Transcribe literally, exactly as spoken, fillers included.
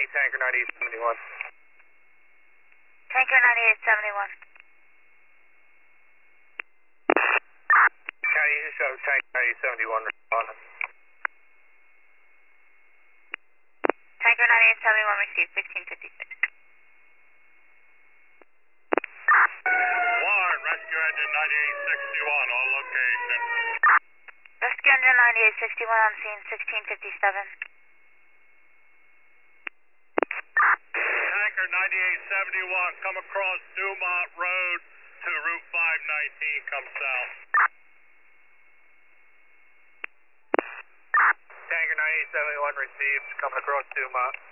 County, Tanker ninety-eight seventy-one. Tanker ninety-eight seventy-one. County, so Tanker ninety-eight seventy-one, responding. Tanker ninety-eight seventy-one received, sixteen fifty-six. Warren, rescue engine ninety-eight sixty-one, on location. Rescue engine ninety-eight sixty-one on scene, sixteen fifty-seven. Tanker ninety-eight seventy-one, come across Dumont Road to Route five nineteen, come south. Tanker ninety-eight seventy-one received, coming across Dumont.